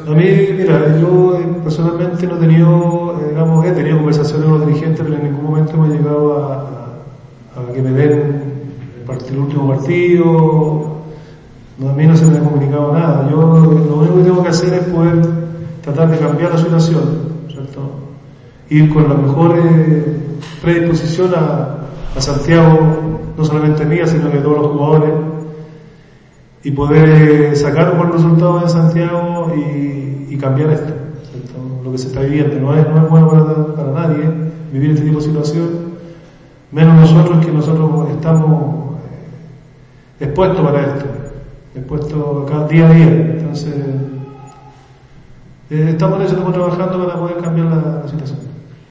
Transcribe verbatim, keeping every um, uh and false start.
A mí, mira, yo personalmente no he tenido, eh, digamos, he tenido conversaciones con los dirigentes, pero en ningún momento me he llegado a, a, a que me den el, part- el último partido. No, a mí no se me ha comunicado nada. Yo lo único que tengo que hacer es poder tratar de cambiar la situación, ¿cierto? Ir con la mejor eh, predisposición a, a Santiago, no solamente mía, sino que todos los jugadores, y poder sacar un buen resultado en Santiago y, y cambiar esto, ¿cierto? Lo que se está viviendo. No es, no es bueno para, para nadie vivir este tipo de situación, menos nosotros, que nosotros estamos eh, expuestos para esto, expuestos cada día a día. Entonces, eh, estamos en eso, estamos trabajando para poder cambiar la, la situación.